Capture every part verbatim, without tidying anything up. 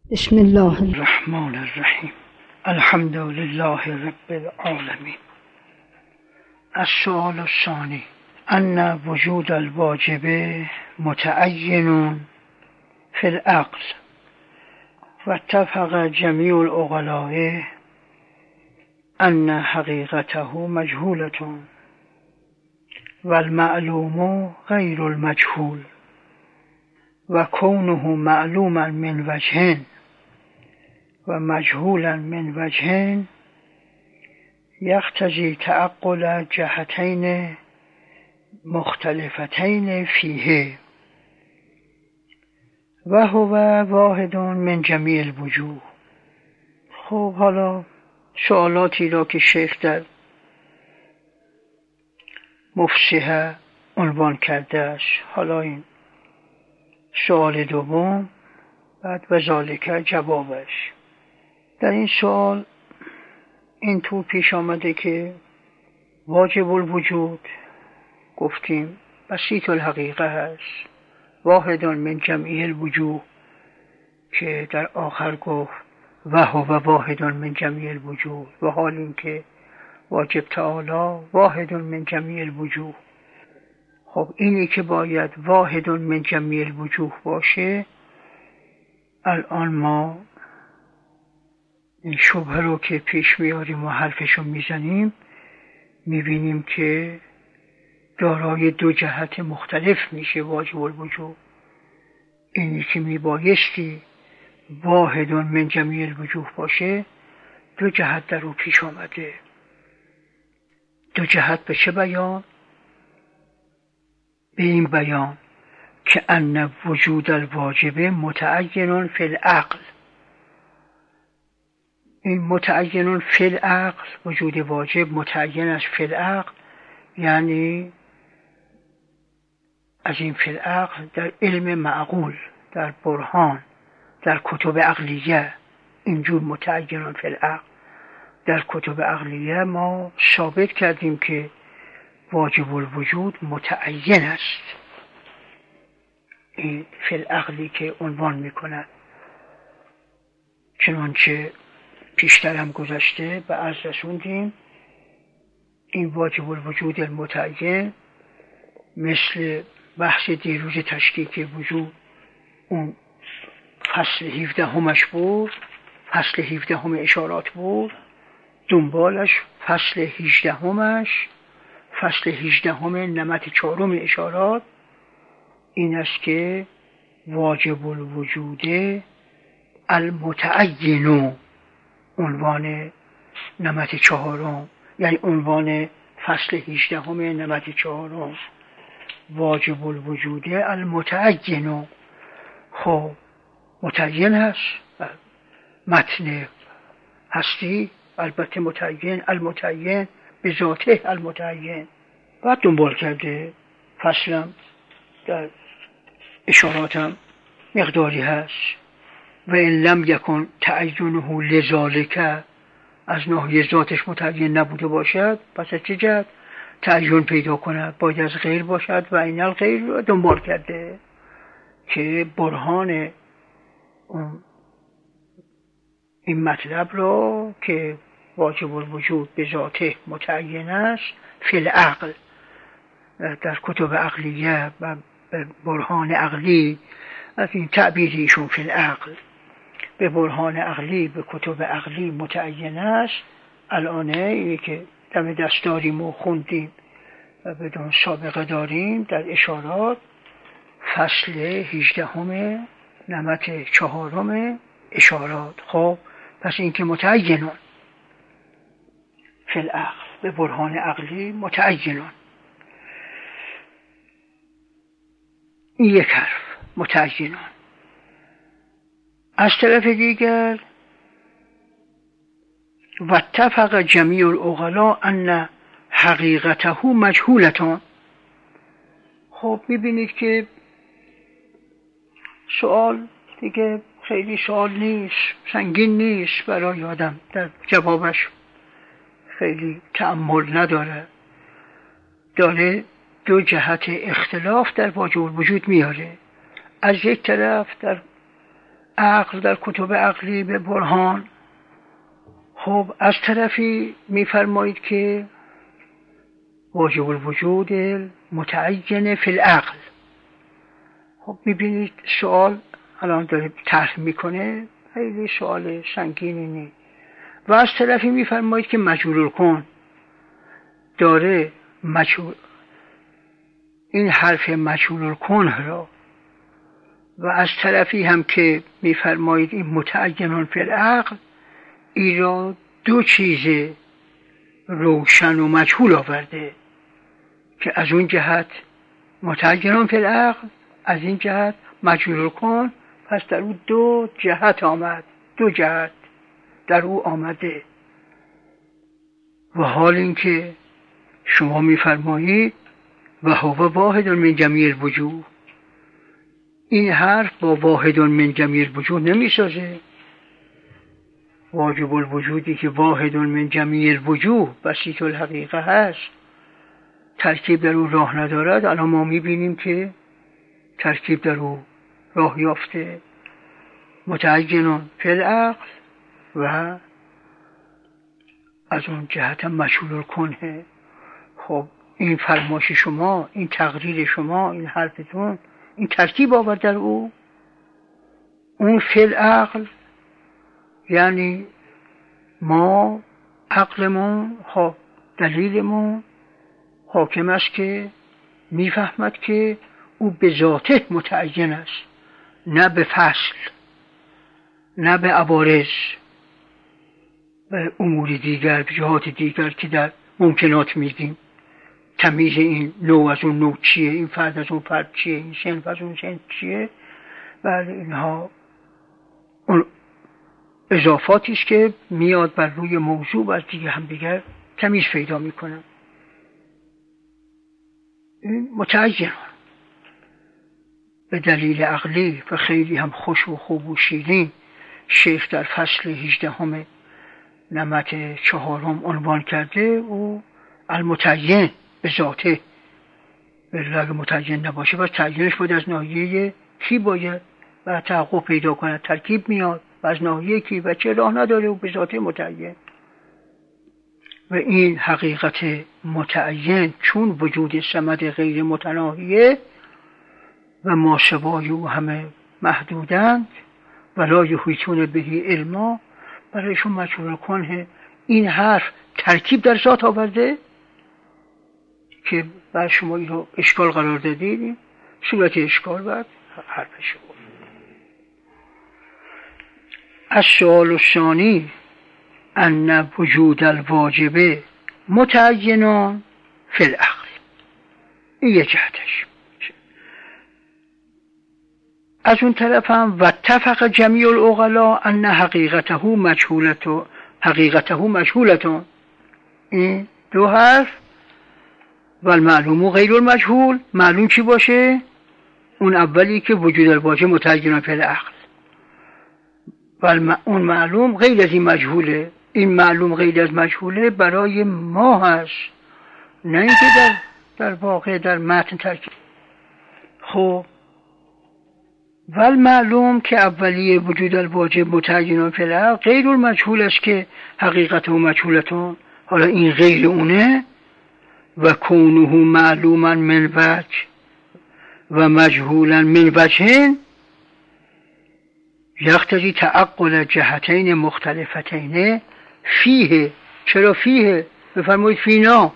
بسم الله الرحمن الرحیم. الحمد لله رب العالمین. السؤال الثانی ان وجود الواجب متعین فی العقل و اتفق جمیع العقلاء ان حقیقته مجهولة و المعلوم غیر المجهول و کونه معلوما من وجه و مجهولا من وجه یقتضی تعقل جهتین مختلفتین فیه و هو واحد من جمیع الوجوه. خب حالا سوالاتی را که شیخ در مفصح عنوان کرده است، حالا این سوال دوم بعد و ذالک جوابش. در این سوال این تو پیش آمده که واجب الوجود گفتیم بسیط الحقیقه هست، واحد من جمیع الوجوه، که در آخر گفت و هو واحد من جمیع الوجوه، و حال این که واجب تعالی واحد من جمیع الوجوه. خب اینی که باید واحد من جمیع الوجوه باشه، الان ما این شبهه رو که پیش میاریم و حرفشو میزنیم میبینیم که دارای دو جهت مختلف میشه واجب الوجوه. اینی که میبایستی واحد من جمیع الوجوه باشه، دو جهت در او پیش آمده. دو جهت به چه بیان؟ به این بیان که ان وجود الواجب متعین فی العقل. این متعین فی العقل، وجود واجب متعین است فی العقل، یعنی از این فی العقل در علم معقول، در برهان، در کتب عقلیه اینجور متعین فی العقل. در کتب عقلیه ما ثابت کردیم که واجب الوجود متعین است، این فی العقلی که عنوان میکند. چنانچه پیشتر هم گذشته به عرض رسوندیم، این واجب الوجود المتعین مثل بحث دیروز تشکیک وجود، اون فصل هفده همش بود، فصل هفده هم اشارات بود، دنبالش فصل هجده همش، فصل هجده هم نمت چهارم اشارات. این است که واجب الوجود المتعین، عنوان نمت چهارم، یعنی عنوان فصل هجده هم نمت چهارم، واجب الوجود المتعین. خب متعین هست، متن هستی البته متعین، المتعین به ذاته المتعین. بعد دنبال کرده فصلم در اشاراتم مقداری هست. و این لم یکن تعینه لذالک، از ناحیه ذاتش متعین نبوده باشد، پس از چه جهت تعین پیدا کند؟ باید از غیر باشد. و این الغیر رو دنبال کرده که برهان این مطلب رو که واجب الوجود به ذاته متعین است فی العقل، در کتب عقلیه و برهان عقلی، از این تعبیریشون فی العقل به برهان عقلی به کتب عقلی متعین است. الان اینی که دم دست داریم و خوندیم و بدون سابقه داریم در اشارات، فصل هجده هم نمت چهارم اشارات. خب پس این که متعینون فی العقل به برهان عقلی متعینون، این یک حرف متعینون. از طرف دیگر و اتفق جمیع العقلاء ان حقیقته مجهولة. خب میبینید که سوال دیگه خیلی سوال نیست، سنگین نیست برای آدم، در جوابش خیلی تأمل نداره، داره دو جهت اختلاف در واجب الوجود میاره. از یک طرف در عقل در کتب عقلی به برهان. خب از طرفی میفرمایید که واجب الوجود متعین فی العقل. خب میبینید سوال الان داره طرح میکنه، خیلی سوال سنگینی نیست. و از طرفی میفرمایید که مجهول الکون داره مجهول این حرف مجهول الکون را، و از طرفی هم که میفرمایید این متعین فی العقل، ای را دو چیز روشن و مجهول آورده که از اون جهت متعین فی العقل، از این جهت مجهول الکون. پس در او دو جهت آمد، دو جهت در او آمده. و حال این که شما میفرمایید و هو واحد من جمیع الوجوه، این حرف با واحد من جمیع الوجوه نمیسازه. واجب الوجودی که واحد من جمیع الوجوه بسیط الحقیقه هست، ترکیب در او راه ندارد. الان ما میبینیم که ترکیب در او راه یافته، متعین فی العقل و از اون جهت مجهول الکنه. خب این فرمایش شما، این تقریر شما، این حرفتون، این ترکیب آورد در او. اون فی العقل یعنی ما عقلمون، خب دلیلمون حاکم است که میفهمد که او به ذاته متعین است، نه به فصل، نه به عوارض و امور دیگر، به جهات دیگر که در ممکنات میدیم. تمیز این نوع از اون نوع چیه، این فرد از اون فرد چیه، این صنف از اون صنف چیه. بله اینها اون اضافاتی است که میاد بر روی موضوع و از دیگه هم دیگر تمیز پیدا میکنن. این متعین به دلیل عقلی و خیلی هم خوش و خوب و شیرین شیخ در فصل هجدهم نمط چهارم عنوان کرده و المتعین به ذاته. به اگه متعین نباشه بس تعیینش باید از ناحیه کی باید و تحقق پیدا کنه، ترکیب میاد و از ناحیه کی و چه راه نداره و به ذاته متعین. و این حقیقت متعین چون وجود صمد غیر متناهیه و ما سوای او همه محدودند ولا یحیطون به علما، برایشون مجهول کنه. این حرف ترکیب در ذات آورده که بر شما این رو اشکال قرار دادید. صورت اشکال بعد حرف شما. السؤال الثانی ان وجود الواجب متعین فی العقل. این یه جهتش. از اون طرف هم و اتفق جمیع العقلاء ان حقیقته مجهولته حقیقته مجهولته. این دو حرف و المعلوم و غیر المجهول. معلوم چی باشه؟ اون اولی که وجود الواجب متعین فی العقل، و اون معلوم غیر از این مجهوله. این معلوم غیر از مجهوله برای ما هست، نه اینکه در در واقع در متن ترکیب. خب ول معلوم که اولیه وجود الواجب متعین فی العقل غیر المجهول است که حقیقت و مجهولتون. حالا این غیر اونه و کونه معلوما من وجه و مجهولا من وجهین یقتضی تعقل جهتین مختلفتین فیه. چرا فیه؟ بفرمایید فینا.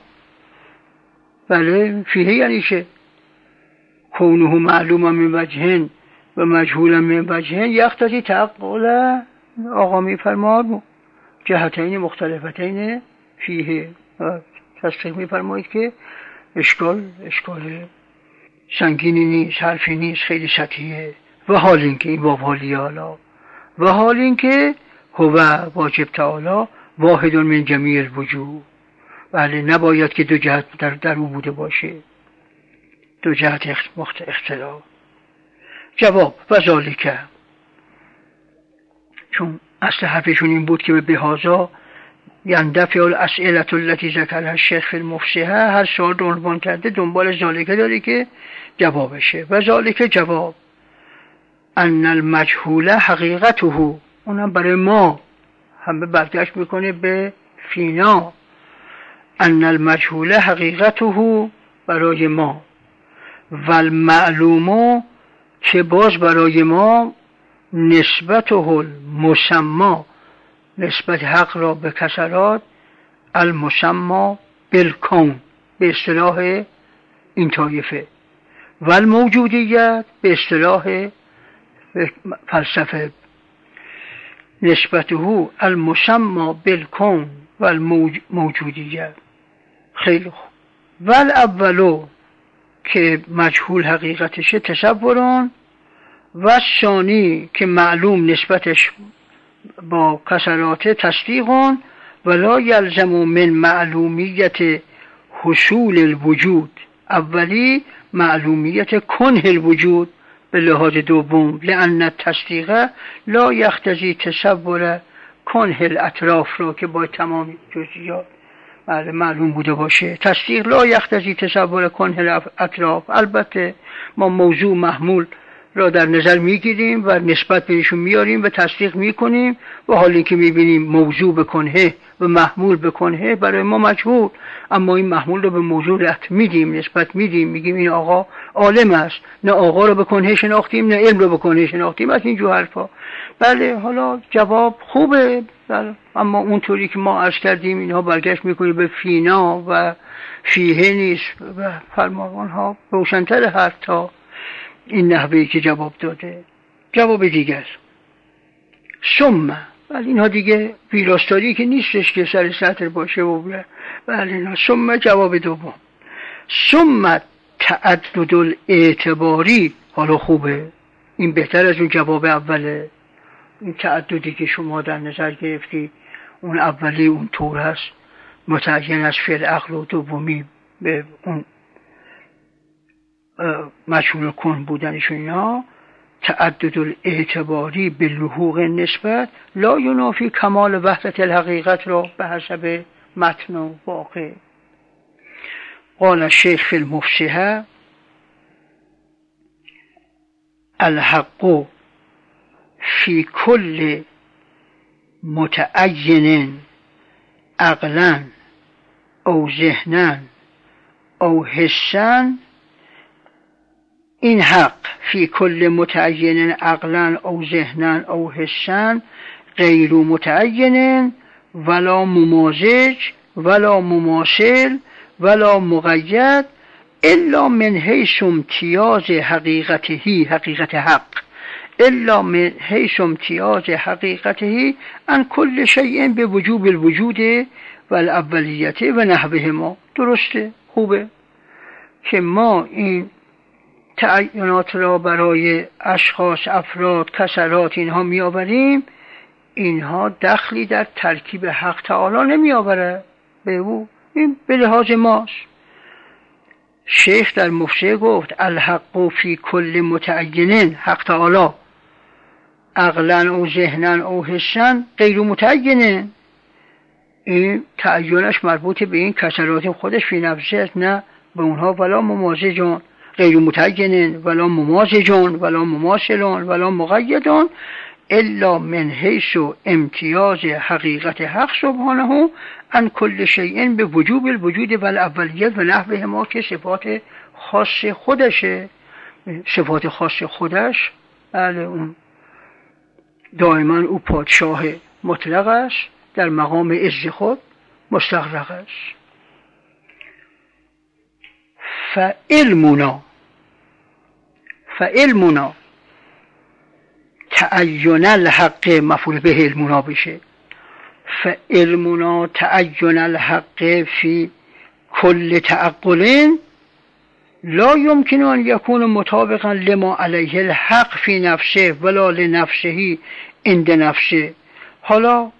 بله فیه یعنی چه؟ کونه معلوما من وجهین و مجهولا من وجهین یقتضی تعقل، آقا میفرماد جهتین مختلفتین فیه. تصدیق میفرمایید که اشکال اشکال سنگینی نیست، حرفی نیست، خیلی سطحیه. و حال اینکه این باب حالی حالا و حال اینکه هو واجب تعالی واحد من جمیع الوجوه. بله نباید که دو جهت در, در او بوده باشه، دو جهت اختلاف. جواب و ذالک، چون اصل حرفشون این بود که به بهازا یندفع الاسئله التي ذکرها الشیخ فی المفصحه، هر سوال رو عنوان کرده دنبال ذالک داره که جوابشه. و ذالک جواب ان المجهول حقیقته، اونم برای ما همه برگشت میکنه به فینا. ان المجهول حقیقته برای ما، و المعلوم که باز برای ما نسبته المسمى، نسبت حق را به کسرات، المسمى بالکون به اصطلاح این طایفه، و الموجودیت به اصطلاح فلسفه، نسبته المسمى بالکون و الموجودیت. خیلی خوب. و الاولو که مجهول حقیقتشه تصوران، و ثانی که معلوم نسبتش با کسرات تصدیقان، ولا یلزم من معلومیت حصول الوجود، اولی معلومیت کنه الوجود به لحاظ دوم، لأن التصدیق لا یقتضی تصور کنه الاطراف را که با تمام جزئیات معلوم بوده باشه. تصدیق لا یقتضی تصور کنه الاطراف. البته ما موضوع محمول را در نظر میگیریم و نسبت بهشون میاریم و تصدیق میکنیم، و حالی که میبینیم موضوع به کنه و محمول به کنه برای ما مجهول، اما این محمول رو به موضوع رفت میدیم، نسبت میدیم، میگیم این آقا عالم است. نه آقا رو به کنه شناختیم نه علم رو به کنه شناختیم، از اینجور حرفا. بله حالا جواب خوبه، بله. اما اونطوری که ما عرض کردیم اینها برگشت میکنه به فینا و فیه نیست و فرماوانها روشن‌تر حرف تا این نحوهی که جواب داده. جواب دیگر ثم، ولی اینها دیگه ویراستاری که نیستش که سر سطر باشه و بله اینا. ثم جواب دوم، ثم تعدد الاعتباری. حالا خوبه، این بهتر از اون جواب اوله. این تعددی که شما در نظر گرفتی اون اولی اون طور هست، متعین از فعل عقل، و دومی به اون مجهول کن بودنش. اینا تعدد الاعتباری به لحوق نسبت لا ینافی کمال وحدت الحقیقت را به حسب متن و واقع. قال الشیخ فی المفصحه الحق فی کل متعین عقلا او ذهنا او حسا. این حق فی کل متعین عقلا او ذهنا او حسا غیر متعین ولا ممازج ولا مماثل ولا مقید الا من حیث امتیاز حقیقته، حقیقت حق، الا من حیث امتیاز حقیقته ان کل شیء به وجوب الوجود و الاولیت و نحوه ما. درسته، خوبه که ما این تعینات را برای اشخاص، افراد، کسرات اینها می آوریم، اینها دخلی در ترکیب حق تعالی نمی آوره به او. این به لحاظ ماست. شیخ در مفصح گفت الحق فی کل متعین، حق تعالی عقلا او ذهنا او حسا غیر متعین. این تعینش مربوط به این کسرات خودش فی نفسه است، نه به اونها. ولا ممازجون غیر متعین ولا ممازجون ولا مماثلون ولا مقیدون الا من حیث امتیاز حقیقت حق سبحانه ان کل شیء به وجوب الوجود و الاولیت و نحوه ما، که صفات خاص خودشه. صفات خاص خودش، بله، اون دائما او پادشاه مطلق است، در مقام عز خود مستغرق است. فعلمنا فعلمنا تعین الحق، مفعول به علمنا بشه. فعلمنا تعین الحق فی کل تعقل لا یمکن ان یکون مطابقا لما علیه الحق فی نفسه ولا لنفسه عند نفسه. حالا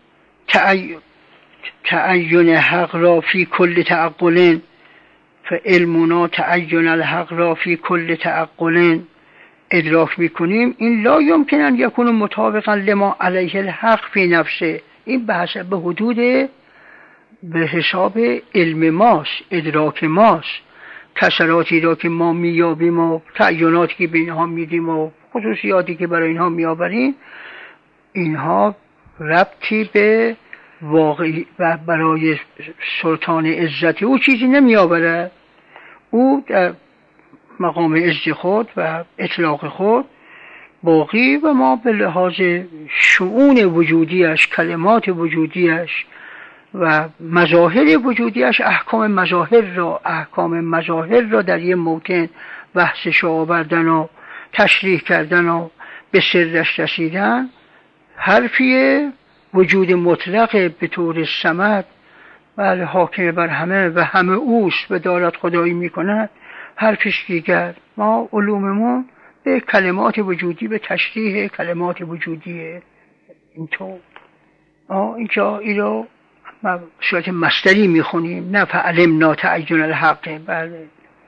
تعین حق را فی کل تعقل، فعلمنا تعین الحق را فی کل تعقل ادراک میکنیم، این لا یمکن ان یکون مطابقا لما علیه الحق فی نفسه. این به حسب حدود به حساب علم ماست، ادراک ماست. کسراتی را که ما میابیم و تعیناتی که به اینها میدیم و خصوصیاتی که برای اینها میآوریم اینها ربطی به واقعی و برای سلطان عزت او چیزی نمیآورد. او در مقام عز خود و اطلاق خود باقی و ما به لحاظ شؤون وجودیش، کلمات وجودیش و مظاهر وجودیش احکام مظاهر را احکام مظاهر را در یک موطن بحثش آوردن و تشریح کردن و به سرش رسیدن. حرفی وجود مطلق به طور صمد بله حاکم بر همه و همه اوست و دارد خدایی میکند حرفش دیگر. ما علوممون به کلمات وجودی، به تشریح کلمات وجودیه. اینطور اینجا ای رو صورت مصدری میخونیم، نه فعلمنا تعین الحق. بله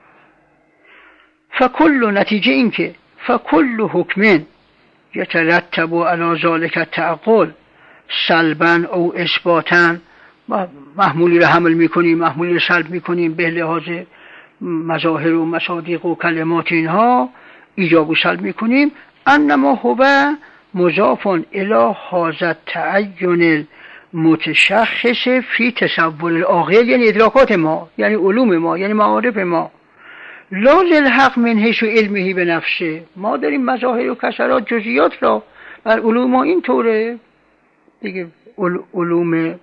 فکل نتیجه این که فکل حکم یترتب علی ذلک التعقل سلبا او اثباتا، محمولی رو حمل میکنیم محمولی رو سلب میکنیم به لحاظ مظاهر و مصادیق و کلمات اینها ایجاب و سلب میکنیم. انما هو مضاف الی هذا التعین المتشخص فی تصور العاقل، یعنی ادراکات ما، یعنی علوم ما، یعنی معارف ما. لا للحق من حیث علمه به نفسه. ما داریم مظاهر و کسرات جزئیات را بر علوم ما اینطوره دیگه. علوم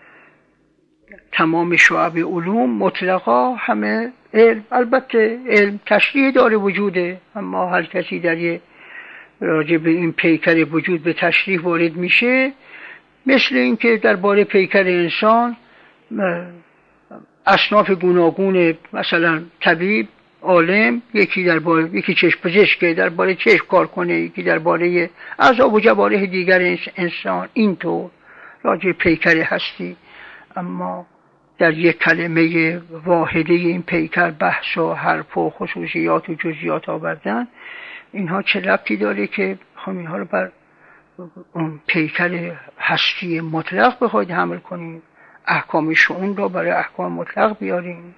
تمام شعب علوم مطلقا همه علم، البته علم تشریح داره وجوده، اما هر کسی در یه راجع به این پیکر وجود به تشریح وارد میشه، مثل اینکه درباره پیکر انسان اصناف گوناگون، مثلا طبیب، عالم، یکی درباره یکی چشم پزشکه درباره چشم کار کنه، یکی درباره اعضا و جوارح دیگر انسان، اینطور راجع پیکر هستی. اما در یک کلمه واحده این پیکر بحث و حرف و خصوصیات و جزئیات آوردن، اینها چه ربطی داره که خب اینها رو بر اون پیکر هستی مطلق بخواید حمل کنیم، احکام شؤون رو برای احکام مطلق بیاریم.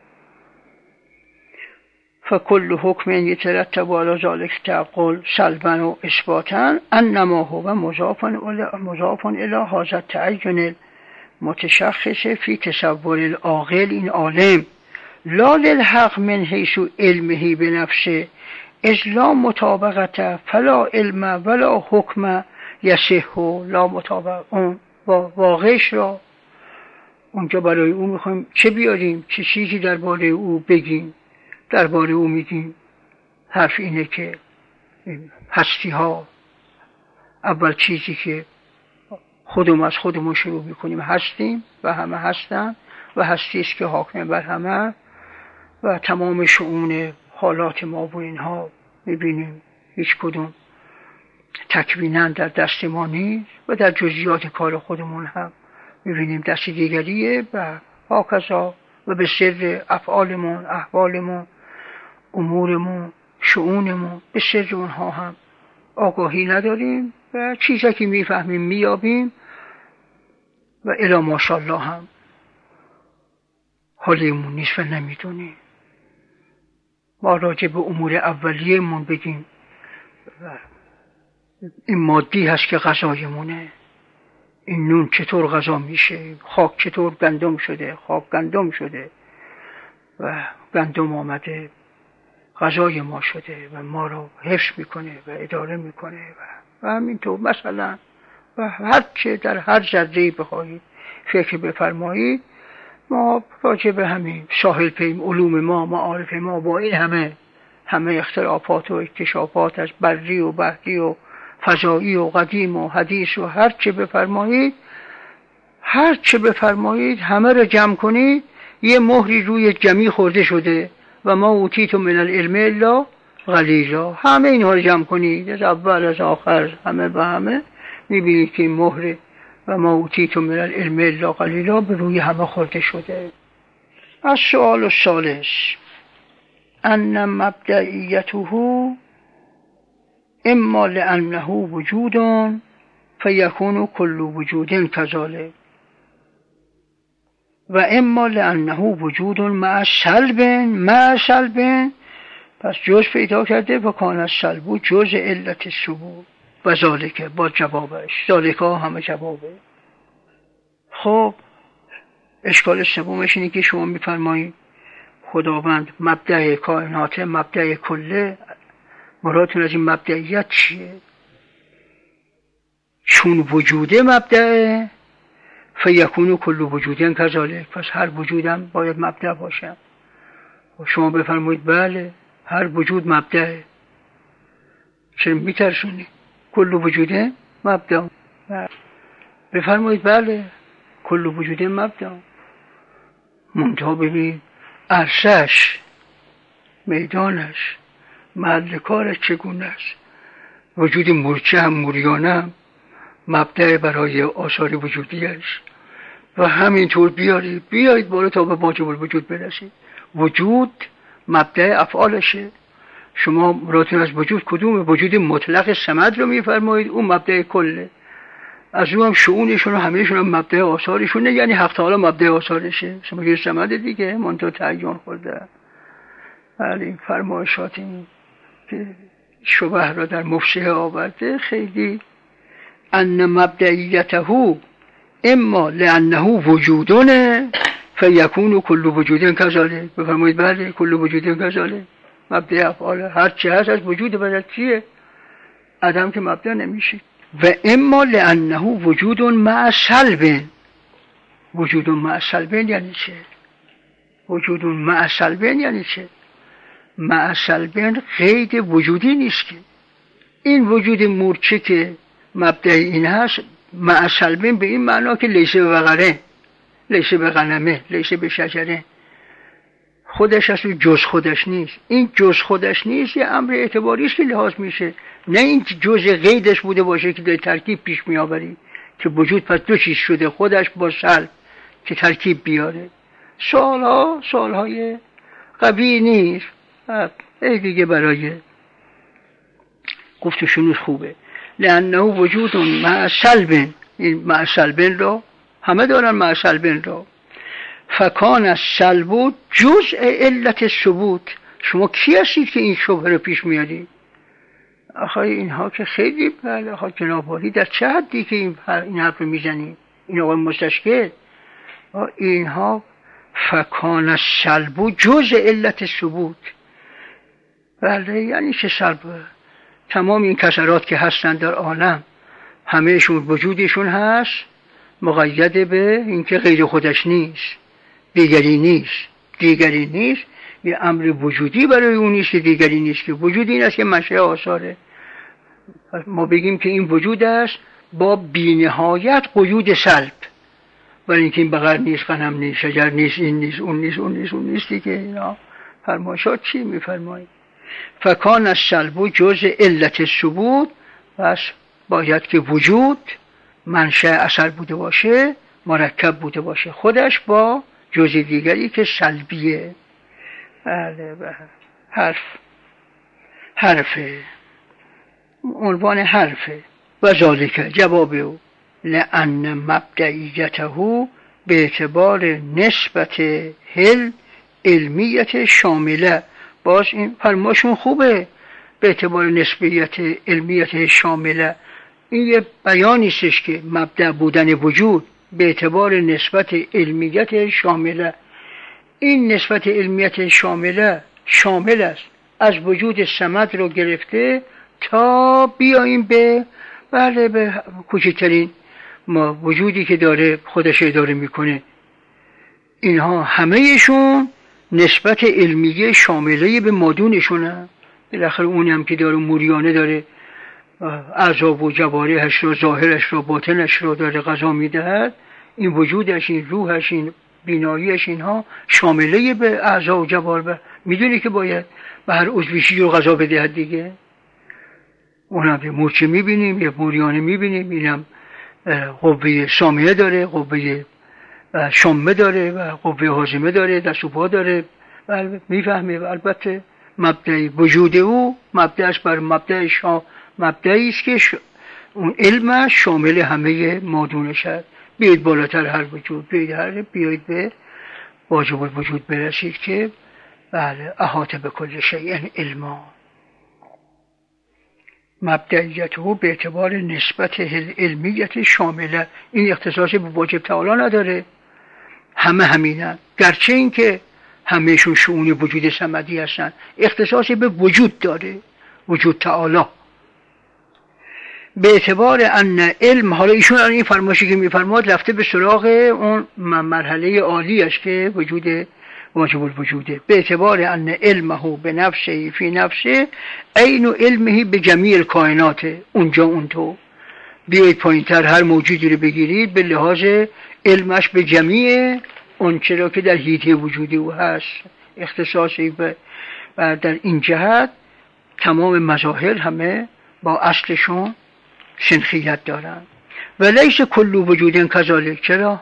فکل حکم یترتب علی ذلک التعقل سلبا و اثباتا انما هو مضاف مضاف الی هذا التعین المتشخص فی تصور العاقل، این عالم. لا للحق من حیث علمه بنفسه اذ لا مطابقت فلا علم ولا حکم یصح. لا مطابق اون با واقعش را اونجا برای او میخوایم چه بیاریم، چه چیزی درباره او بگیم، درباره او میگیم. حرف اینه که هستی ها، اول چیزی که خودمون از خودمون شروع میکنیم هستیم و همه هستن و هستی است که حاکم بر همه و تمام شؤون حالات ما و اینها میبینیم هیچ کدوم تکویناً در دست ما نیست و در جزئیات کار خودمون هم میبینیم دست دیگریه و هاکذا و به سر افعالمون، احوالمون، امورمون، شؤونمون به سر اونها هم آگاهی نداریم و چیزی که میفهمیم میابیم و الی ماشاءالله هم حالیمون نیست و نمیدونیم. ما راجع به امور اولیه‌مون بگیم این مادی هست که غذایمونه، این نون چطور غذا میشه، خاک چطور گندم شده، خاک گندم شده و گندم آمده غذای ما شده و ما رو حفظ میکنه و اداره میکنه و, و همینطور مثلا و هر چه در هر ذره‌ای بخواهید فکر بفرمایید ما راجع به همین ساحل پیم علوم ما، معارف ما با این همه همه اختلافات و اکتشافات از بری و بحری و فضایی و قدیم و حدیث و هر چه بفرمایید هر چه بفرمایید همه رو جمع کنید یه مهری روی جمعی خورده شده و ما اوتیتم من العلم الا قلیلا. همه اینها رو جمع کنید از اول از آخر همه به همه میبینید که این مهر و ما اوتیتم من العلم الا قلیلا به روی همه خورده شده. از سوال الثالث ان مبدئیته اما لانه وجود فیکون کل وجود کذالک و اما لانه وجود مع سلب مع سلب پس جز پیدا کرده و کان السلب جز علت ثبوت و ذالک با جوابش، ذالک ها همه جوابه. خب اشکال سومش اینه که شما میفرمایید خداوند مبدأ کائنات، مبدأ کله، مرادتون از این مبدئیت چیه؟ چون وجوده مبدأ فیکون کل وجودن کذالک، پس هر وجودم باید مبدأ باشه. شما بفرمایید بله هر وجود مبدأ. چرا میترسونی؟ کل وجوده مبدأ. بفرمایید بله کل وجوده مبدأ. منتها ببین عرصه‌اش، میدانش، محل کارش چگونه است. وجود مورچه هم موریانه هم مبدأ برای آثار وجودیش و همینطور بیارید بیایید بالا تا به واجب الوجود برسید. وجود مبدأ افعالشه. شما مرادتون از وجود کدومه؟ وجود مطلق صمد رو میفرمایید، اون مبدأ کله. از اون هم شؤونشون و همهشون هم مبدأ آثارشونه، یعنی حق تعالی مبدأ آثارشه. شما که صمد دیگه منتها تعین خورده. ولی این فرمایشات این که شبه را در مفسح آورده خیلی ان مبدئیته اما لانه وجودونه فیکون کل وجودن کذالک. بفرمایید بله کل وجودن کذالک. مبدأ افعال هر چی هست از وجود بدل چیه؟ عدم که مبدأ نمیشه. و اما لانه وجود مع سلب. وجود مع سلب یعنی چه؟ وجود مع سلب یعنی چه؟ مع سلب قید وجودی نیست که. این وجود مورچه که مبدأ این هست مع سلب به این معنا که لیسه به بقره، لیسه به غنمه، لیسه به شجره، خودش هست و جز خودش نیست. این جز خودش نیست یه امر اعتباری است که لحاظ میشه، نه این جز قیدش بوده باشه که در ترکیب پیش میآوری که وجود پس دو چیز شده، خودش با سلب که ترکیب بیاره. سوالها سوالهای قوی نیست. ای دیگه برای گفتشون خوبه. لانه وجود مع سلب، این مع سلب رو همه دارن، مع سلب رو. فکان السلب جزء علت ثبوت. شما کی هستید که این شبهه رو پیش میارید؟ آخه اینها که خیلی بله آخه جنابالی در چه حدی که این این حرف رو میزنید؟ این آقای مستشکل اینها فکان السلب جزء علت ثبوت. بله یعنی چه سلب؟ تمام این کسرات که هستن در عالم همهشون وجودشون هست مقید به اینکه غیر خودش نیست، دیگری نیست، دیگری نیست. یه امر وجودی برای اون نیست که دیگری نیست، که وجود این است که منشأ آثاره. ما بگیم که این وجود است با بی‌نهایت قیود سلب، ولی اینکه این بقر نیست، غنم نیست، شجر نیست، این نیست، اون نیست، اون نیست، اون نیستی که اینا فرمایشات چی میفرمایید؟ فکان السلب جزء علت ثبوت. پس باید که وجود منشأ اثر بوده باشه، مرکب بوده باشه خودش با جزء دیگری که سلبیه. بله بله حرف حرفه عنوان حرفه. و ذالک جواب او لأن مبدئیته به اعتبار نسبت هل علمیت شامله. باز این فرماشون خوبه، به اعتبار نسبیت علمیت شامله. این یه بیانی استش که مبدأ بودن وجود به اعتبار نسبت علمیت شامله. این نسبت علمیت شامله شامل است از وجود صمد رو گرفته تا بیاییم به بله به کوچکترین ما وجودی که داره خودش اداره میکنه. اینها همهشون نسبت علمیه شامله به مادونشونه. بالاخره اونی هم که داره موریانه داره اعضا و جوارحش رو، ظاهرش رو، باطنش رو داره غذا میدهد، این وجودش، این روحش، این بیناییش، اینها شامله به اعضا و جوارح. میدونی که باید به هر عضویشی رو غذا بدهد دیگه. اونم یه مورچه میبینیم، یه موریانه میبینیم، اینم قوه سامعه داره، قوه شامه داره و قوه هاضمه داره، دست و پا داره. میفهمه. البته مبدأ وجود او مبدأش بر مبدأ شا مبدأی است که ش... اون علمش شامل همه مادونش هست. بیایید بالاتر هر وجود، بیایید هر بیایید به واجب الوجود برسید که بله احاطه به کل شیء علما. مبدئیته به اعتبار نسبت علمیت شامله، این اختصاصی به واجب تعالی نداره، همه همینن، گرچه این که همهشون شؤون وجود صمدی هستن، اختصاصی به وجود داره، وجود تعالی. به اعتبار ان علم، حالا ایشون این فرمایشی که میفرماد رفته به سراغ اون مرحله عالیش که وجود واجب الوجوده. به اعتبار ان علمه به نفسه فی نفسه عین علمه به جمیع الکائنات، اونجا اون تو بیایید پایینتر هر موجودی رو بگیرید به لحاظ علمش به جمیع اون چرا که در حیطه وجودی او هست، اختصاصی به و در این جهت تمام مظاهر همه با اصلشون شنخیت دارن. و لیس کل وجود کذالک. چرا؟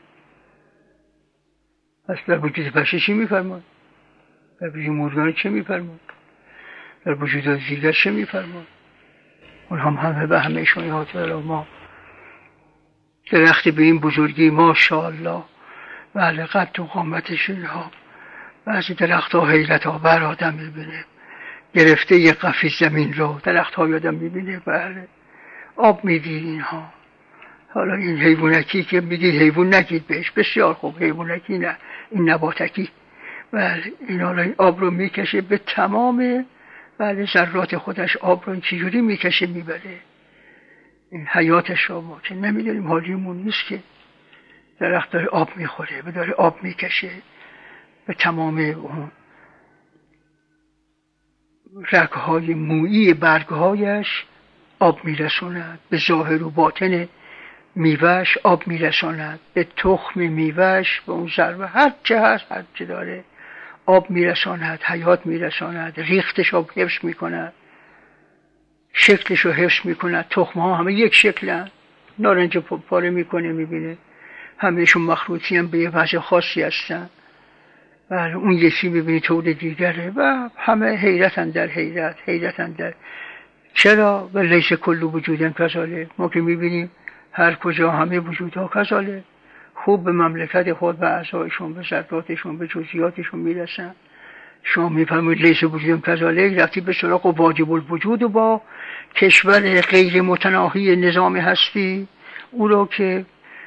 پس در وجود بشر چی میفرماد؟ در وجود مردگان چه میفرماد؟ در وجود دیگر چه میفرماد؟ اون هم همه به همه شایعات را ما درخت به این بزرگی ماشاءالله بله قد و قامتش اینها، بعضی درخت ها حیرت آور آدم میبینه، گرفته یک قفیز زمین رو درخت های آدم میبینه، بله آب میدید اینها. حالا این حیوانکی که میگید حیوان نگید بهش، بسیار خوب، حیوانکی نه، این نباتکی، بله این حالا این آب رو میکشه به تمام بله ذرات خودش، آب رو چجوری میکشه میبره، این حیاتش رو ما که نمیدونیم، حالیمون نیست که درخت داره آب میخوره و داره آب میکشه به تمام اون رگهای مویی برگهایش آب میرسوند، به ظاهر و باطن میوهش آب میرساند، به تخم میوهش به اون ذره هر چه هست هر چه داره آب میرساند، حیات میرساند، ریختش آب حفظ میکند، شکلش رو حفظ میکند. تخم ها همه یک شکلن، نارنج پاره میکنه میبینه همهشون مخروطی هم به یه وجه خاصی هستن، بله اون یکی میبینی طور دیگره و همه حیرتن در حیرت، حیرتن در چرا؟ و لیس کل وجودن کذالک. ما که میبینیم هر کجا همه وجودها کذالک، خوب به مملکت خود، به اعضایشون، به ذراتشون، به جزئیاتشون میرسن. شما میفهمید لیس وجودن کذالک، رفتی به سراغ واجب الوجود و با کشور غیر متناهی نظام هستی، او رو که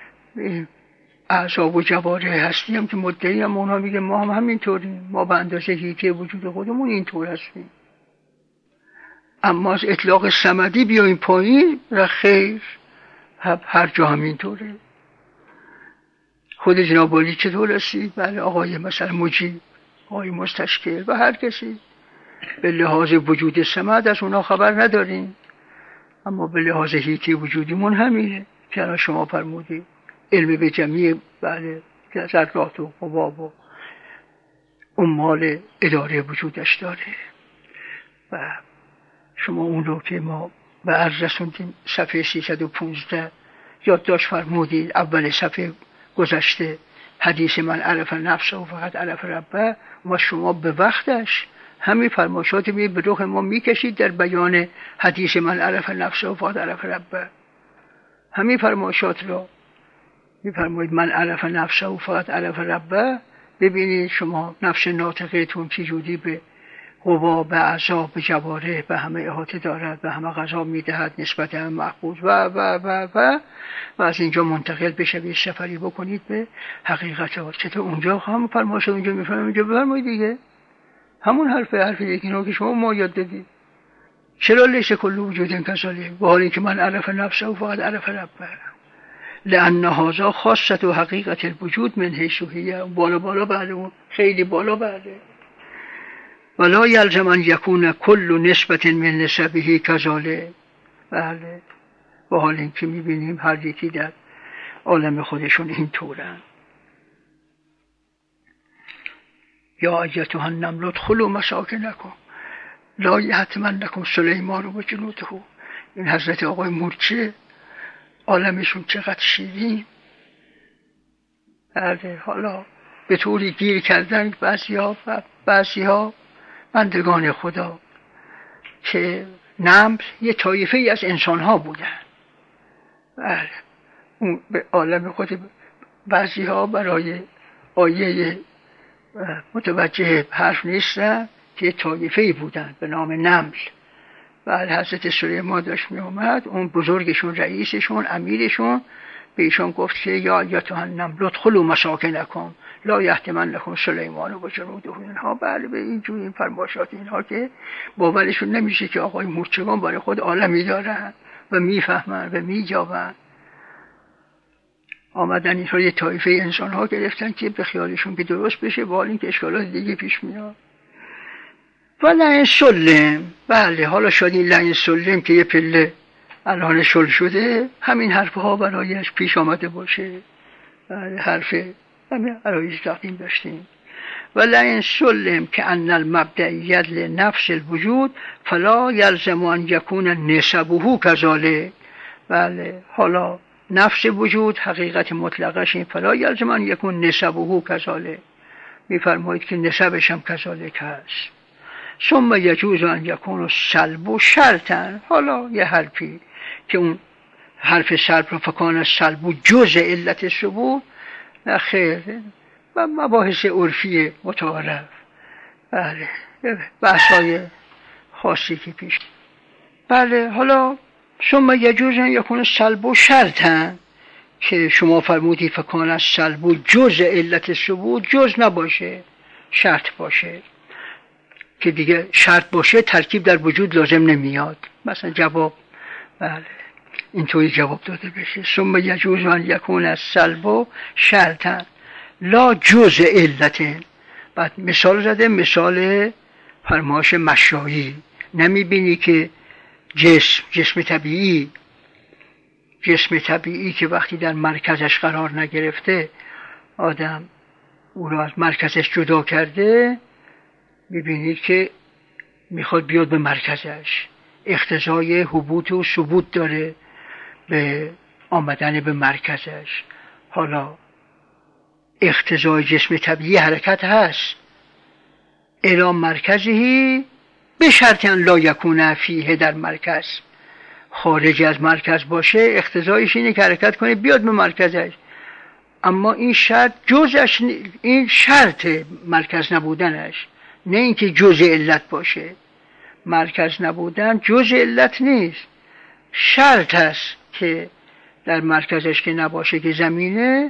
اعضا و جواره هستی هم که مدعی هم اونها میگه ما هم همینطوریم، ما به اندازه حیطه وجود خودمون اینطور هستیم. اما از اطلاق صمدی بیاییم پایین را خیر، هر جا همینطوره. خود جناب عالی چطور هستی؟ بله آقای مثلا مجیب، آقای مستشکر و هر کسی به لحاظ وجود صمد از اونا خبر نداریم، اما به لحاظ حیطه وجودیمون همینه که شما فرمودید، علم به جمعی بله ذرات و حباب و عمال اداره وجودش داره. و شما اون رو که ما به عرض رسوندیم صفحه سیصد و پانزده یادداشت فرمودید، اول صفحه گذشته حدیث من عرف نفسه و فقط عرف ربه، و شما به وقتش همین فرمایشات می به رخ ما میکشید در بیان حدیث من عرف نفسه و فقط عرف ربه. همین فرمایشات رو میفرمایید من عرف نفسه و فقط عرف ربه. ببینید شما نفس ناطقتون چجوری به قوا، به اعضا، به جواره، به همه احاطه دارد، به همه غذا میدهد، نسبت همه محفوظ و و و و و از اینجا منتقل بشوید سفری بکنید به حقیقت. چطور اونجا هم فرمایش اونجا میفرمایید، اونجا بفرمایید دیگه همون حرف حرف دیگه اینو که شما ما یاد دادید. چرا لیس کل وجود کذالک، و حالی که من عرف نفسه و فقط عرف ربه، لأن هذا خاصة و حقیقت الوجود من حیث هی، بالا بالا بعده اون خیلی بالا بعده. ولا یلزم ان یکون کل نسبت من نسبه کذالک. بله و حال این که میبینیم هر یکی در عالم خودشون این طورن. یا ایتها النمل ادخلوا مساکنکم لا یحطمنکم سلیمان و جنوده. این حضرت آقای مورچه عالمشون چقدر شیرین، بله حالا به طوری گیر کردن بعضی ها و بعضی ها بندگان خدا که نمل یه طایفه ای از انسان ها بودن، بله اون به عالم خود بعضی ها برای آیه متوجه حرف نیستن که طایفه‌ای بودن به نام نمل. بعد حضرت سلیمان داشت می اومد، اون بزرگشون، رئیسشون، امیرشون به ایشان گفت که یا ایتها النمل ادخلوا مساکنکم لا یحطمنکم سلیمان و جنوده. اینها بله به اینجور این فرمایشات اینها که باورشون نمیشه که آقای مورچگان برای خود عالمی دارن و میفهمن و میجابن. آمدن اینها یه طایفه انسان ها گرفتن که به خیالشون که درست بشه، با این که اشکالات دیگه پیش میاد. و لئن سلم، بله حالا شاید این لئن سلم که یه پله الان شل شده همین حرف ها برایش پیش آمده باشه. بله حرف همین عرایز تقدیم داشتیم. و لئن سلم که ان المبدئیت لنفس الوجود فلا یلزم ان یکون نسبه کذالک. بله حالا نفس وجود حقیقت مطلقش این فلا یلزم ان یکون نسبه کذالک، میفرمایید که نسبش هم کذالک هست. ثم یجوز ان یکون سلب شرطا. حالا یه حرفی که اون حرف سلب رو فکان سلب جزء علت ثبوت، نه خیر، و مباحث عرفی متعارف. بله بحثای خاصی که پیش. بله حالا ثم یجوز ان یکون سلب شرطا که شما فرمودی فکان سلب جزء علت ثبوت، جز نباشه شرط باشه که دیگه شرط باشه ترکیب در وجود لازم نمیاد. مثلا جواب بله اینطوری جواب داده بشه ثم یجوز ان یکون السلب شرطا لا جزء علت. بعد مثال زده، مثال فرمایش مشایی. نمیبینی که جسم جسم طبیعی جسم طبیعی که وقتی در مرکزش قرار نگرفته آدم او را از مرکزش جدا کرده، میبینید که میخواد بیاد به مرکزش، اقتضای حبوط و ثبوت داره به آمدن به مرکزش. حالا اقتضای جسم طبیعی حرکت هست الی مرکزی به شرط ان لا یکون فیه، در مرکز خارج از مرکز باشه اقتضایش اینه که حرکت کنه بیاد به مرکزش. اما این شرط جزش، این شرط مرکز نبودنش، نه اینکه جزء علت باشه. مرکز نبودن جزء علت نیست، شرط هست که در مرکزش که نباشه که زمینه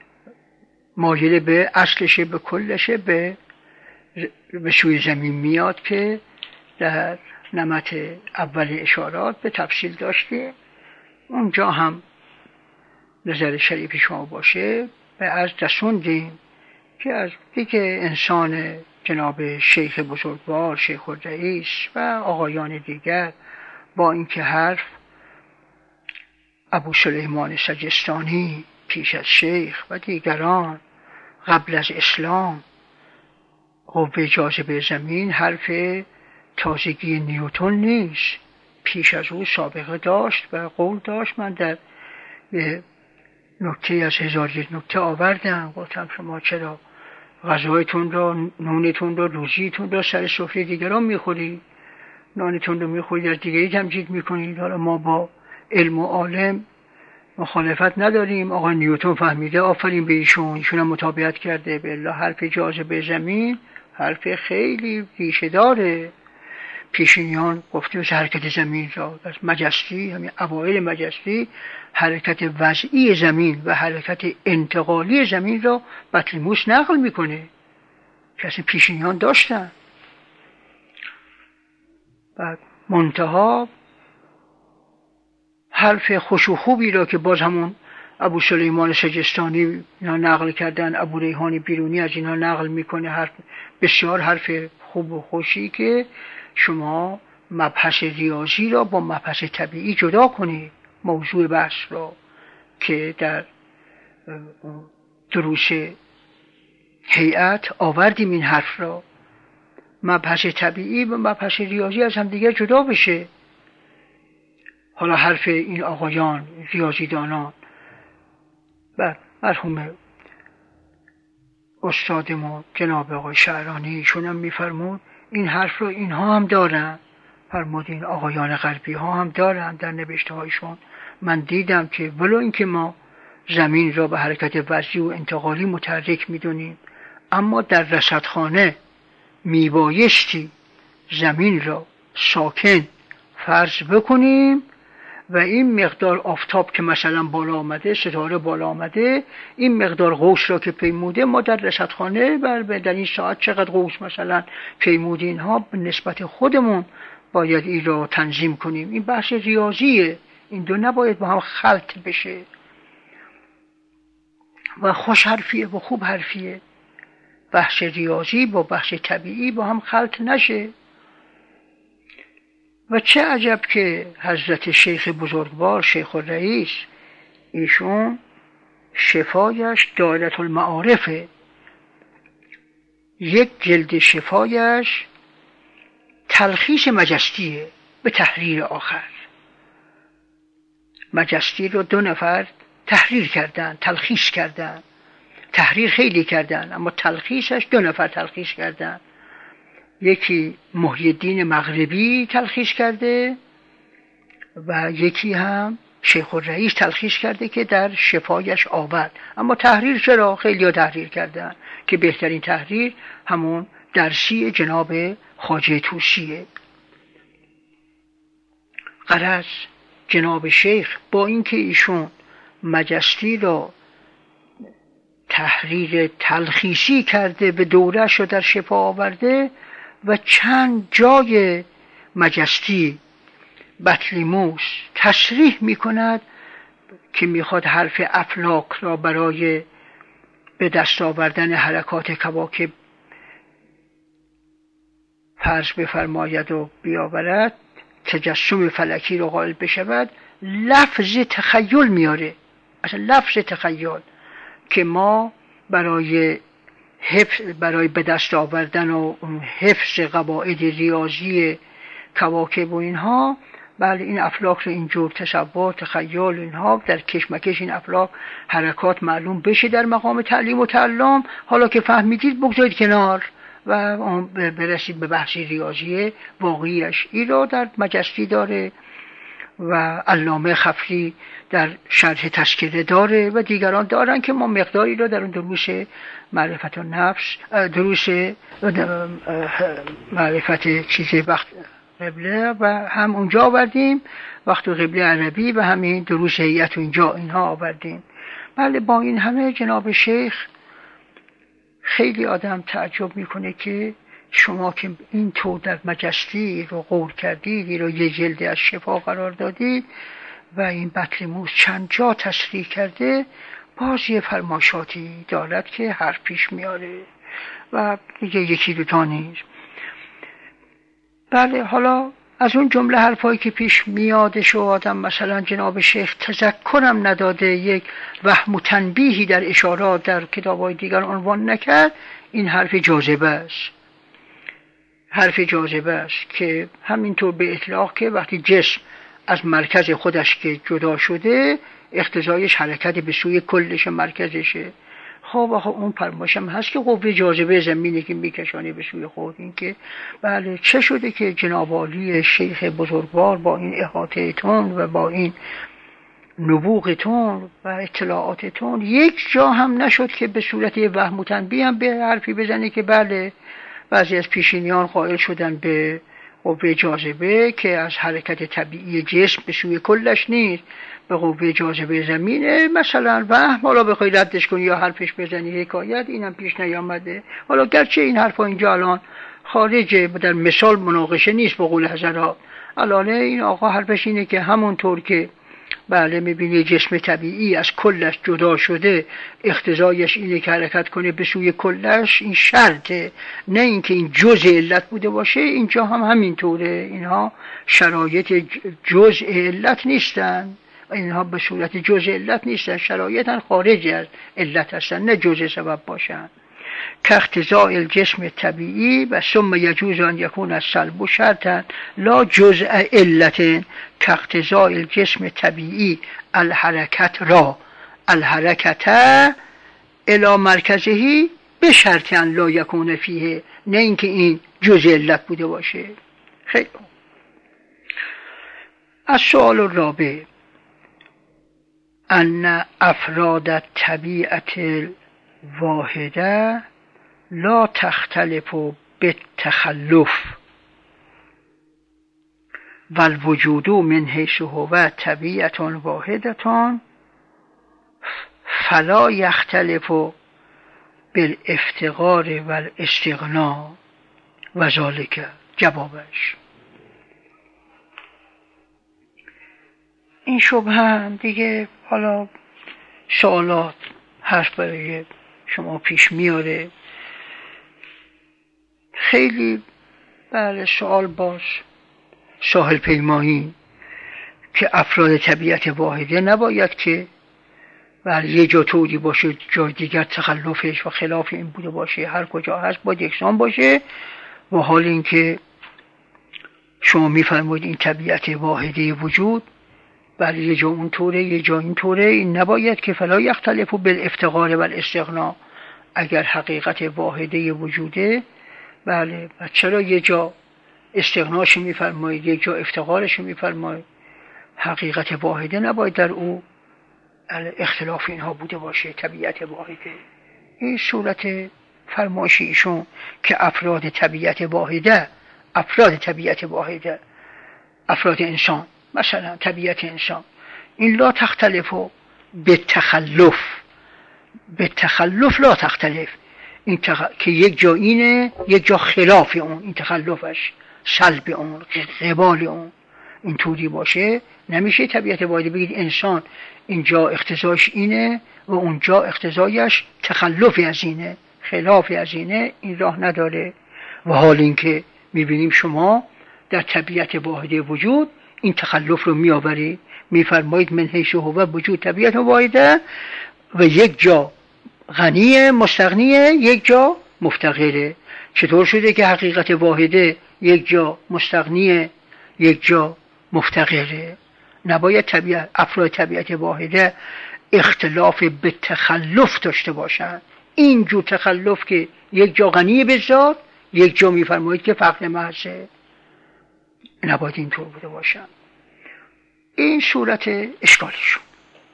مایل به اصلشه، به کلشه، به به سوی زمین میاد که در نمط اول اشارات به تفصیل داشته. اونجا هم نظر شریف شما باشه به از رسوندیم که از دیگه انسان جناب شیخ بزرگوار، شیخ الرئیس و آقایان دیگر، با اینکه حرف ابو سلیمان سجستانی پیش از شیخ و دیگران قبل از اسلام قوه جاذبه زمین حرف تازگی نیوتن نیست، پیش از او سابقه داشت و قول داشت. من در نکته از هزار یک نکته آوردم، گفتم شما چرا غذایتون را، نونتون را، روزیتون را سر سفره دیگران میخورید، نانتون رو میخورید از دیگری تمجید میکنید. حالا ما با علم و عالم مخالفت نداریم. آقای نیوتن فهمیده، آفرین به ایشون، ایشون هم مطابقت کرده. به الله حرف جاذبه زمین حرف خیلی ریشه داره. پیشینیان گفته مثل حرکت زمین را، از مجستی، همین اوایل مجستی حرکت وضعی زمین و حرکت انتقالی زمین را بطلیموس نقل میکنه که اصلا پیشینیان داشتن. بعد منتها حرف خوش و خوبی را که باز همون ابو سلیمان سجستانی اینا نقل کردن، ابو ریحان بیرونی از اینا نقل میکنه، حرف بسیار حرف خوب و خوشی که شما مبحث ریاضی را با مبحث طبیعی جدا کنید. موضوع بحث را که در دروس هیئت آوردیم این حرف را، مبحث طبیعی و مبحث ریاضی از هم دیگر جدا بشه. حالا حرف این آقایان ریاضیدانان و مرحوم استاد ما جناب آقای شعرانی ایشون هم میفرمود این حرف رو اینها هم دارن، فرمود این آقایان غربی ها هم دارن در نوشته هایشون. من دیدم که ولو اینکه ما زمین را به حرکت وضعی و انتقالی متحرک میدونیم، اما در رصدخانه میبایستی زمین را ساکن فرض بکنیم و این مقدار آفتاب که مثلا بالا آمده، ستاره بالا آمده، این مقدار قوس را که پیموده، ما در رصدخانه بر در این ساعت چقدر قوس مثلا پیموده، اینها به نسبت خودمون باید این را تنظیم کنیم. این بحث ریاضیه، این دو نباید با هم خلط بشه و خوش حرفیه و خوب حرفیه. بحث ریاضی با بحث طبیعی با هم خلط نشه. و چه عجب که حضرت شیخ بزرگوار، شیخ الرئیس، ایشون شفایش دایره المعارفه، یک جلد شفایش تلخیص مجستیه به تحریر آخر. مجستی رو دو نفر تحریر کردن، تلخیص کردن. تحریر خیلی کردن اما تلخیصش دو نفر تلخیص کردن. یکی محی الدین مغربی تلخیص کرده و یکی هم شیخ الرئیس تلخیص کرده که در شفایش آورد. اما تحریر چرا؟ خیلی ها تحریر کردن که بهترین تحریر همون درسی جناب خواجه طوسیه. غرض جناب شیخ با اینکه ایشون مجستی را تحریر تلخیصی کرده به دورش رو در شفا آورده و چند جای مجستی بطلیموس تصریح می کند که میخواد حرف افلاک را برای به دست آوردن حرکات کواکب فرض بفرماید و بیاورد، تجسم فلکی رو قائل بشود، لفظ تخیل میاره. اصلا لفظ تخیل که ما برای حفظ برای به دست آوردن و حفظ قواعد ریاضی کواکب و اینها، بله این افلاک رو اینجور تصور تخیل اینها در کشمکش این افلاک حرکات معلوم بشه در مقام تعلیم و تعلم. حالا که فهمیدید بگذارید کنار و برسید به بحث ریاضی واقعیش. این رو در مجستی داره و علامه خفری در شرح تذکره داره و دیگران دارن که ما مقداری رو در اون دروس معرفت و نفس، دروس معرفت چیز وقت قبله و هم اونجا آوردیم، وقت و قبله عربی و همین دروس هیئت و اینجا اینها آوردیم. بله با این همه جناب شیخ خیلی آدم تعجب میکنه که شما که این طور در مجستی رو قول کردید، رو یه جلد از شفا قرار دادید و این بطلیموس چند جا تصریح کرده، باز یه فرماشاتی دارد که حرف پیش میاره و دیگه یکی دو تا نیست. بله حالا از اون جمله حرفایی که پیش میادش و آدم مثلا جناب شیخ تذکرم نداده، یک وهم و تنبیهی در اشارات در کتاب‌های دیگر عنوان نکرد، این حرف جاذبه است. حرف جاذبه است که همینطور به اطلاق که وقتی جسم از مرکز خودش که جدا شده، اقتضایش حرکت به سوی کلش مرکزشه. خب آخه اون فرمایش هم هست که قوه جاذبه زمینه که میکشانه به سوی خود. این که بله چه شده که جناب عالی شیخ بزرگوار با این احاطه‌تون و با این نبوغتون و اطلاعاتتون یک جا هم نشد که به صورت وهم و تنبیه هم به حرفی بزنه که بله بعضی از پیشینیان قائل شدن به قوه جاذبه که از حرکت طبیعی جسم به سوی کلش نیست، به قوه جاذبه زمینه مثلا. وهم حالا بخوای ردش کنی یا حرفش بزنی حکایت، اینم پیش نیامده. حالا گرچه این حرفا اینجا الان خارجه، در مثال مناقشه نیست به قول حضرات. الان این آقا حرفش اینه که همونطور که بله میبینی جسم طبیعی از کلش جدا شده، اقتضایش اینه که حرکت کنه به سوی کلش، این شرطه، نه اینکه این جزء علت بوده باشه. اینجا هم همینطوره، اینها شرایط جزء علت نیستن، اینها به صورت جزء علت نیستن، شرایطن خارج از علت هستن، نه جزء سبب باشن. که اقتضاء الجسم طبیعی و ثم یجوز ان یکون السلب شرطا لا جزء علت. که اقتضاء الجسم طبیعی الحرکت را الحرکت الی مرکزهی به شرط ان لا یکون فیه، نه اینکه این جزء علت بوده باشه. خیلی از سوال الرابع ان افراد طبیعت واحده لا تختلف بالتخلف والوجود من حیث هو طبیعة واحدة فلا یختلف بالافتقار والاستغنا و ذالک. جوابش این شبهه هم دیگه حالا سوالات هست برای شما پیش میاره. خیلی بله سوال باش ساحل پیمایی که افراد طبیعت واحده نباید که بله یه جا طوری باشه جای دیگر تخلفش و خلاف این بوده باشه، هر کجا هست باید یکسان باشه. و حال اینکه شما میفرمایید این طبیعت واحده وجود بله یه جا اون طوره یه جا این طوره، این نباید که فلا یختلف بالافتقار و الاستغنا. اگر حقیقت واحده وجوده بله و چرا یه جا استغناش میفرمایید یک جا افتقارش میفرمایید؟ حقیقت واحده نباید در او اختلاف اینها بوده باشه. طبیعت واحده این صورت فرمایش ایشون که افراد طبیعت واحده افراد طبیعت واحده افراد انسان مثلا طبیعت انسان این لا تختلف به تخلف به تخلف لا تختلف این تخ... که یک جا اینه یک جا خلاف اون، این تخلفش سلب اون قبال اون اینطوری باشه نمیشه طبیعت واحده بگید انسان اینجا اقتضاش اینه و اونجا اقتضایش تخلفی از اینه خلافی از اینه، این راه نداره. و حال اینکه میبینیم شما در طبیعت واحده وجود این تخلف رو میآورید، میفرمایید من حیث هو وجود طبیعت واحده و یک جا غنیه مستغنیه یک جا مفتقره. چطور شده که حقیقت واحده یک جا مستغنیه یک جا مفتقره؟ نباید طبیعت افراد طبیعت واحده اختلاف به تخلف داشته باشند. این جو تخلف که یک جا غنیه به ذات یک جا میفرمایید که فقر محضه، نباید اینطور بوده باشند. این صورت اشکالشون.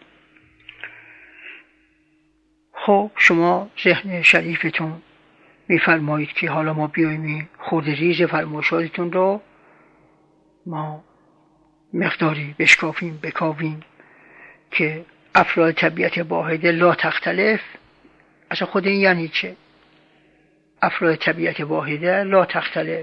خب شما ذهن شریفتون میفرمایید که حالا ما بیاییم خورده ریز فرمایشاتتون رو ما مقداری بشکافیم بکاویم که افراد طبیعت واحده لا تختلف. اصلا خود این یعنی چه؟ افراد طبیعت واحده لا تختلف.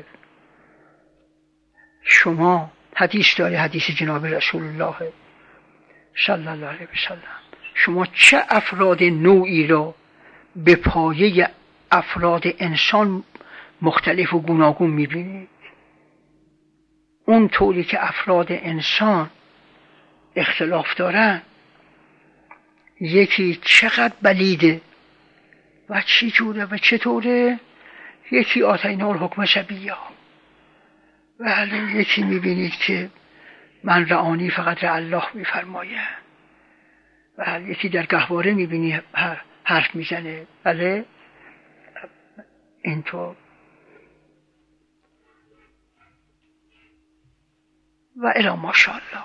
شما حدیث داری حدیث جناب رسول الله صلی الله علیه و سلم، شما چه افراد نوعی را به پایه افراد انسان مختلف و گوناگون میبینید؟ اون طوری که افراد انسان اختلاف دارن، یکی چقدر بلیده و چی جوره و چطوره، یکی آتینا الحکم صبیا، بله یکی میبینید که من رعانی فقط رع الله میفرمایه، بله یکی در گهواره میبینی حرف میزنه، بله اینطور. و الی ماشاءالله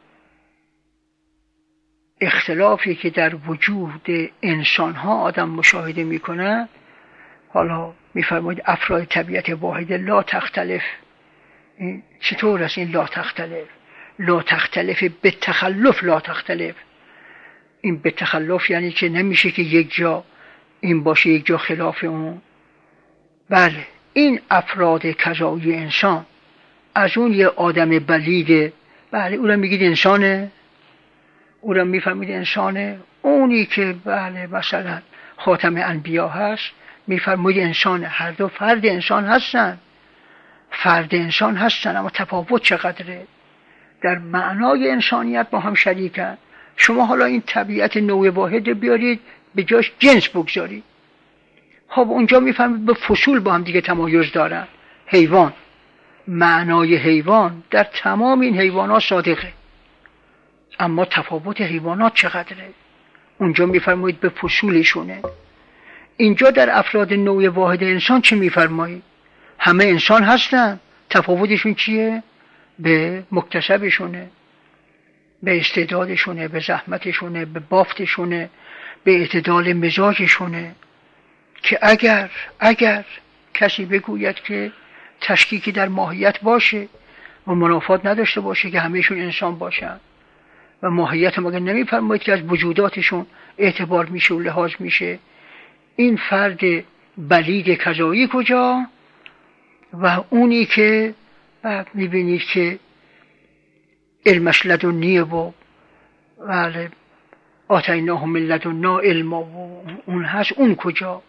اختلافی که در وجود انسان ها آدم مشاهده میکنه، حالا میفرمایید افراد طبیعت واحده لا تختلف. این چطور است این لا تختلف؟ لا تختلف به تخلف لا تختلف. این به تخلف یعنی که نمیشه که یک جا این باشه یک جا خلاف اون. بله این افراد کذایی انسان از اون یه آدم بلیده، بله اون رو میگید انسانه، اون رو میفهمید انسانه. اونی که بله مثلا خاتم انبیا هست میفرمایید انسانه. هر دو فرد انسان هستن، فرد انسان هستن، اما تفاوت چقدره در معنای انسانیت با هم شریکن. شما حالا این طبیعت نوع واحد بیارید به جاش جنس بگذارید، خب اونجا میفهمید به فصول با هم دیگه تمایز دارن. حیوان، معنای حیوان در تمام این حیوانات صادقه، اما تفاوت حیوانات چقدره اونجا میفرمایید به فصولشونه. اینجا در افراد نوع واحد انسان چی میفرمایید؟ همه انسان هستن، تفاوتشون چیه؟ به مکتسبشونه، به استعدادشونه، به زحمتشونه، به بافتشونه، به اعتدال مزاجشونه. که اگر اگر کسی بگوید که تشکیکی در ماهیت باشه و منافات نداشته باشه که همهشون انسان باشن و ماهیت مگر نمیفرمایید که از وجوداتشون اعتبار میشه و لحاظ میشه، این فرد بلید کذایی کجا و اونی که میبینید که علمش لدنیه و بله آتیناه من لدنا علما و اون هست، اون کجا؟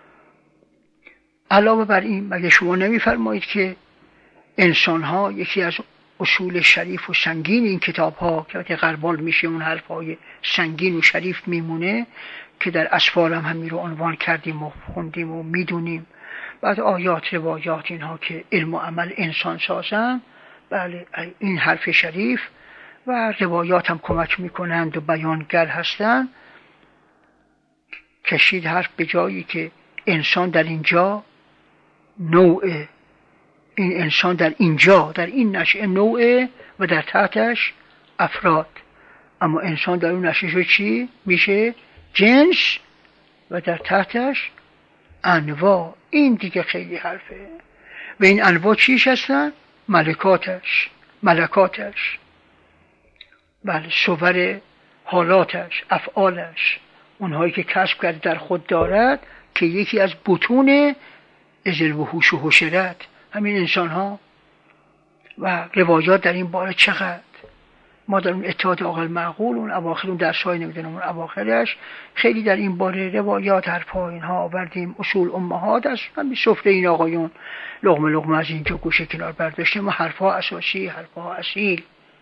علاوه بر این مگه شما نمیفرمایید که انسان ها یکی از اصول شریف و سنگین این کتاب ها که غربال میشه اون حرف های سنگین و شریف میمونه که در اسفار هم همین رو عنوان کردیم و خوندیم و میدونیم، بعد آیات روایات اینها که علم و عمل انسان سازن، بله این حرف شریف و روایات هم کمک میکنند و بیانگر هستند. کشید حرف به جایی که انسان در اینجا نوع، این انسان در اینجا در این نشأه نوع و در تحتش افراد، اما انسان در اون نشأه چی میشه؟ جنس و در تحتش انواع. این دیگه خیلی حرفه. و این انواع چیش هستن؟ ملکاتش ملکاتش بله صور حالاتش افعالش، اونهایی که کسب کرده در خود دارد که یکی از بطون ازل و هوش و حشرت همین انسان ها. و روایات در این باره چقدر ما در اون اتحاد عاقل معقول اون اواخر اون درسای نمیدونم اون اواخرش خیلی در این باره روایات حرفا اینها آوردیم. اصول امهات از همین سفره این آقایون لقمه لقمه از اینجا گوشه کنار برداشتیم و حرفا اساسی حرفا اصیل.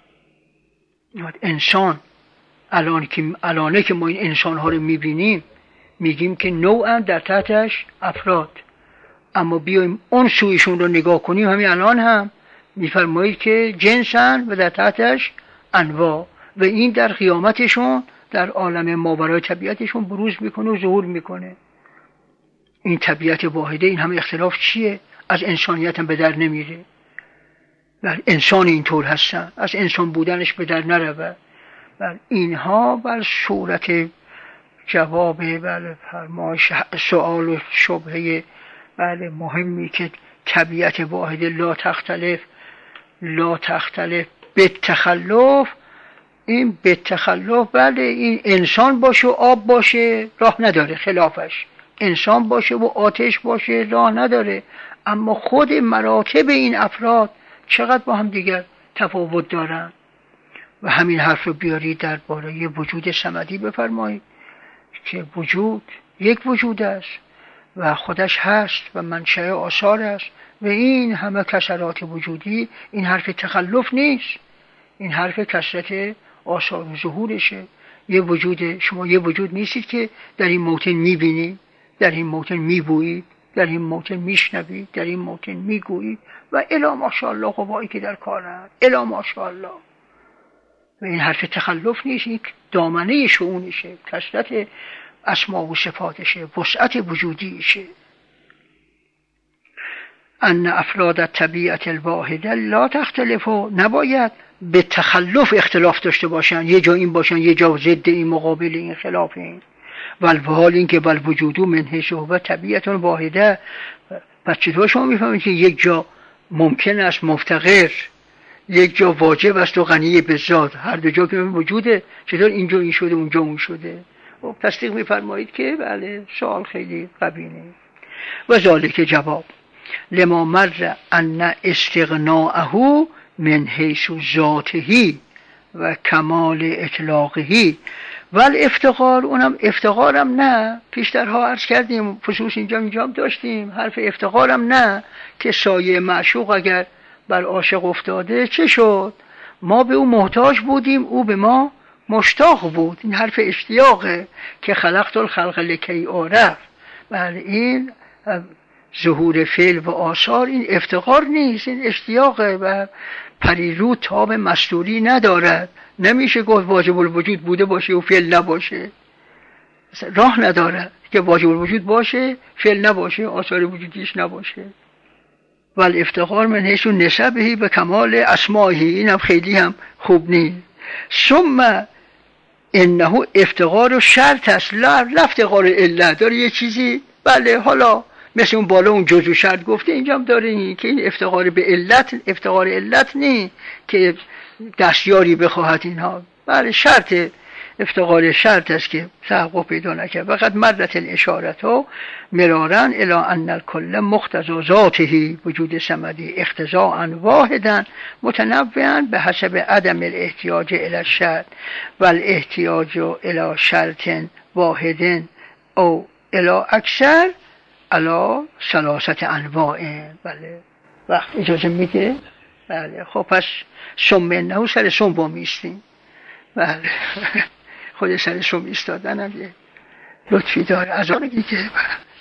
انسان الان که الانه که ما این انسان ها رو میبینیم میگیم که نوعا در تحتش افراد، اما بیایم اون سویشون رو نگاه کنیم همین الان هم میفرمایید که جنسن و در تحتش انواع و این در قیامتشون در عالم ماورای طبیعتشون بروز میکنه و ظهور میکنه. این طبیعت واحده، این همه اختلاف چیه؟ از انسانیت هم به در نمیره. بر انسان اینطور هستن، از انسان بودنش به در نرود. بر اینها بر صورت جواب بله فرمایش سوال و شبهه بله مهمی که طبیعت واحده لا تختلف لا تختلف به تخلف، این به تخلف بله این انسان باشه و آب باشه راه نداره، خلافش انسان باشه و آتش باشه راه نداره، اما خود مراتب این افراد چقدر با هم دیگر تفاوت دارن. و همین حرف رو بیاری درباره وجود صمدی بفرمایید که وجود یک وجود است و خودش هست و منشأ آثار است و این همه کسرات وجودی، این حرف تخلف نیست، این حرف کثرت آثار و ظهورشه. یه وجود، شما یه وجود نیستید که در این موطن میبینید، در این موطن میبویید، در این موطن میشنوید، در این موطن میگویید و الی ماشاءالله قوایی که در کارند الی ماشاءالله. و این حرف تخلف نیست، این دامنه شؤونشه، کثرت اسما و صفاتشه، وسعت وجودیشه. ان افراد طبیعت الواحده لا تختلف، نباید به تخلف اختلاف داشته باشن، یه جا این باشن یه جا ضد این مقابل این خلاف این. والحال این که والوجود من حیث هو طبیعت واحده. پس چطور شما میفهمید که یک جا ممکن است مفتقر، یک جا واجب است و غنی به ذات، هر دو جا که وجوده، چطور اینجا این شده اونجا اون شده؟ و تصدیق میفرمایید که بله سوال خیلی قوی نیست. و ذالک جواب لما مر ان استغناءه من حیث ذاته و کمال اطلاقه و الافتقار، اونم افتقارم نه، پیشترها عرض کردیم خصوص اینجا اینجا داشتیم حرف افتقارم نه که سایه معشوق اگر بر عاشق افتاده چه شد؟ ما به او محتاج بودیم، او به ما مشتاق بود. این حرف اشتیاقه که خلقت الخلق لکی اعرف. بله این ظهور فعل و آثار این افتقار نیست، این اشتیاقه و پریرو تاب مستوری ندارد. نمیشه گفت واجب الوجود بوده باشه و فعل نباشه، راه ندارد که واجب الوجود باشه فعل نباشه آثار وجودیش نباشه. ولی افتقار من حیث نسبه به کمال اسمائه، این هم خیلی هم خوب نیست. ثم انه افتقار و شرط است، لا افتقار الا، داره یه چیزی بله حالا مثل اون بالا اون جزو شرط گفته اینجا هم داره که این افتقار به علت افتقار علت نی که دستیاری بخواهد اینها. بله شرط افتقار شرط است که تحقق پیدا نکرد. فقط مرت الاشارت ها مرارن الی ان الکل مقتضی ذاته وجود صمدی اقتضاء واحدا متنوعا به حسب عدم الاحتیاج الی الشرط و الاحتیاج الی شرط واحد او الی اکثر علی ثلاثه انواع. بله وقت اجازه میده. بله خب پس سم نه سر سم با میستیم. بله خود سر سم ایستادن هم یه لطفی داره از آن دیگه.